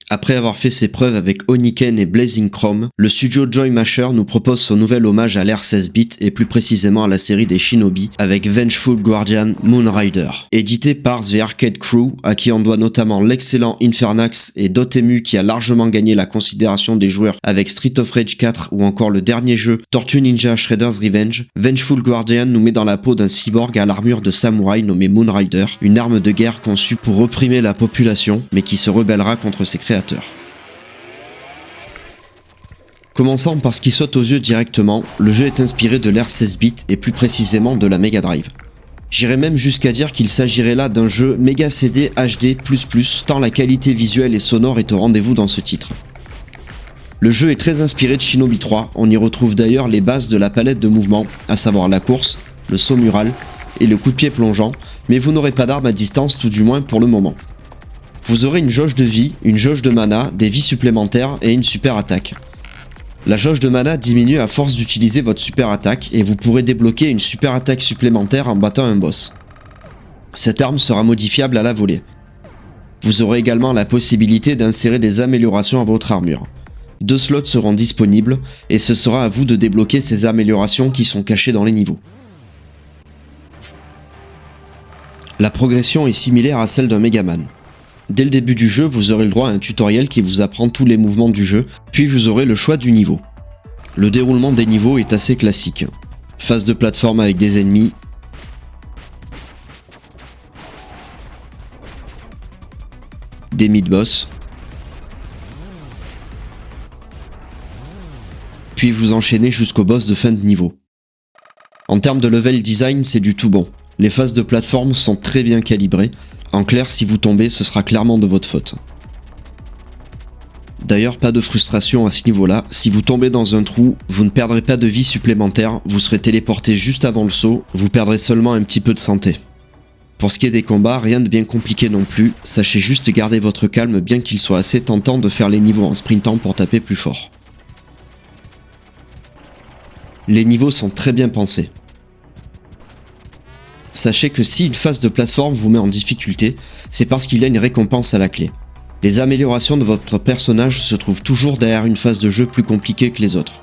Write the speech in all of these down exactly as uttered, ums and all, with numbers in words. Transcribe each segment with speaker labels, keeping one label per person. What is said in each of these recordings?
Speaker 1: Après avoir fait ses preuves avec Oniken et Blazing Chrome, le studio Joy Masher nous propose son nouvel hommage à l'ère seize bits et plus précisément à la série des Shinobi avec Vengeful Guardian Moon Rider. Édité par The Arcade Crew, à qui on doit notamment l'excellent Infernax et Dotemu qui a largement gagné la considération des joueurs avec Street of Rage quatre ou encore le dernier jeu Tortue Ninja Shredder's Revenge, Vengeful Guardian nous met dans la peau d'un cyborg à l'armure de samouraï nommé Moon Rider, une arme de guerre conçue pour reprimer la population mais qui se rebellera contre ses créateurs. Commençant par ce qui saute aux yeux directement, le jeu est inspiré de l'ère seize bits et plus précisément de la Mega Drive. J'irais même jusqu'à dire qu'il s'agirait là d'un jeu Mega C D H D plus plus, tant la qualité visuelle et sonore est au rendez-vous dans ce titre. Le jeu est très inspiré de Shinobi trois, on y retrouve d'ailleurs les bases de la palette de mouvements, à savoir la course, le saut mural et le coup de pied plongeant, mais vous n'aurez pas d'arme à distance tout du moins pour le moment. Vous aurez une jauge de vie, une jauge de mana, des vies supplémentaires et une super attaque. La jauge de mana diminue à force d'utiliser votre super attaque et vous pourrez débloquer une super attaque supplémentaire en battant un boss. Cette arme sera modifiable à la volée. Vous aurez également la possibilité d'insérer des améliorations à votre armure. Deux slots seront disponibles et ce sera à vous de débloquer ces améliorations qui sont cachées dans les niveaux. La progression est similaire à celle d'un Megaman. Dès le début du jeu, vous aurez le droit à un tutoriel qui vous apprend tous les mouvements du jeu, puis vous aurez le choix du niveau. Le déroulement des niveaux est assez classique. Phase de plateforme avec des ennemis, des mid-boss, puis vous enchaînez jusqu'au boss de fin de niveau. En termes de level design, c'est du tout bon. Les phases de plateforme sont très bien calibrées. En clair, si vous tombez, ce sera clairement de votre faute. D'ailleurs, pas de frustration à ce niveau-là, si vous tombez dans un trou, vous ne perdrez pas de vie supplémentaire, vous serez téléporté juste avant le saut, vous perdrez seulement un petit peu de santé. Pour ce qui est des combats, rien de bien compliqué non plus, sachez juste garder votre calme bien qu'il soit assez tentant de faire les niveaux en sprintant pour taper plus fort. Les niveaux sont très bien pensés. Sachez que si une phase de plateforme vous met en difficulté, c'est parce qu'il y a une récompense à la clé. Les améliorations de votre personnage se trouvent toujours derrière une phase de jeu plus compliquée que les autres.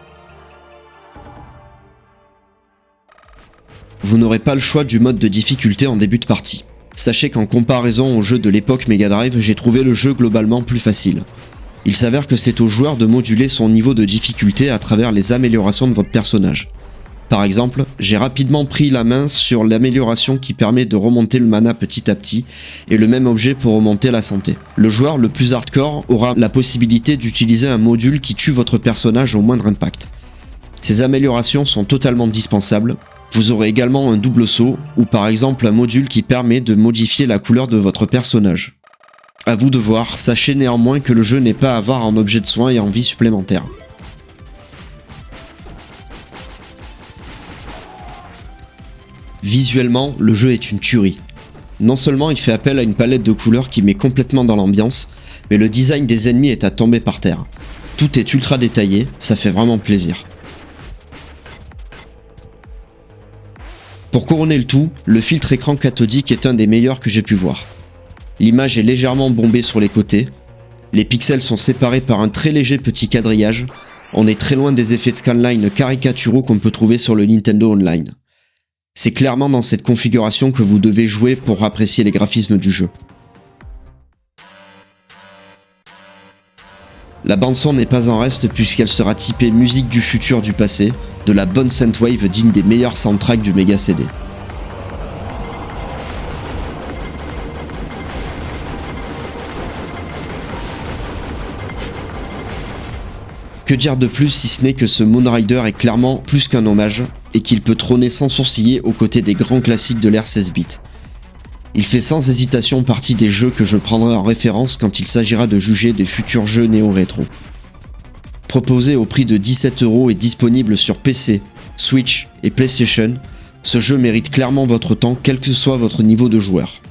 Speaker 1: Vous n'aurez pas le choix du mode de difficulté en début de partie. Sachez qu'en comparaison au jeu de l'époque Mega Drive, j'ai trouvé le jeu globalement plus facile. Il s'avère que c'est au joueur de moduler son niveau de difficulté à travers les améliorations de votre personnage. Par exemple, j'ai rapidement pris la main sur l'amélioration qui permet de remonter le mana petit à petit et le même objet pour remonter la santé. Le joueur le plus hardcore aura la possibilité d'utiliser un module qui tue votre personnage au moindre impact. Ces améliorations sont totalement dispensables. Vous aurez également un double saut ou par exemple un module qui permet de modifier la couleur de votre personnage. À vous de voir, sachez néanmoins que le jeu n'est pas à avoir en objet de soin et en vie supplémentaire. Visuellement, le jeu est une tuerie. Non seulement il fait appel à une palette de couleurs qui met complètement dans l'ambiance, mais le design des ennemis est à tomber par terre. Tout est ultra détaillé, ça fait vraiment plaisir. Pour couronner le tout, le filtre écran cathodique est un des meilleurs que j'ai pu voir. L'image est légèrement bombée sur les côtés, les pixels sont séparés par un très léger petit quadrillage, on est très loin des effets de scanline caricaturaux qu'on peut trouver sur le Nintendo Online. C'est clairement dans cette configuration que vous devez jouer pour apprécier les graphismes du jeu. La bande-son n'est pas en reste puisqu'elle sera typée musique du futur du passé, de la bonne synthwave digne des meilleurs soundtracks du Mega C D. Que dire de plus si ce n'est que ce Moon Rider est clairement plus qu'un hommage et qu'il peut trôner sans sourciller aux côtés des grands classiques de l'ère seize bits. Il fait sans hésitation partie des jeux que je prendrai en référence quand il s'agira de juger des futurs jeux néo-rétro. Proposé au prix de dix-sept euros et disponible sur P C, Switch et PlayStation, ce jeu mérite clairement votre temps quel que soit votre niveau de joueur.